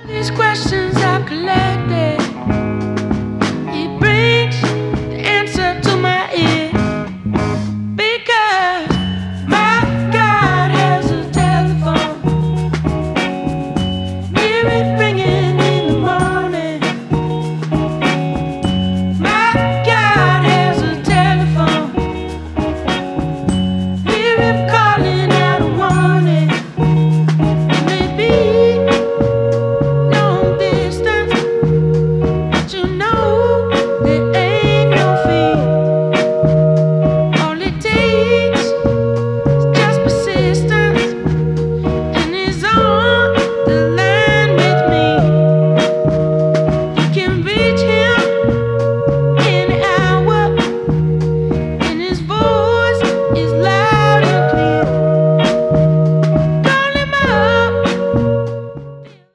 These questions I've collected, it brings the answer to my ear. Because my God has a telephone near it.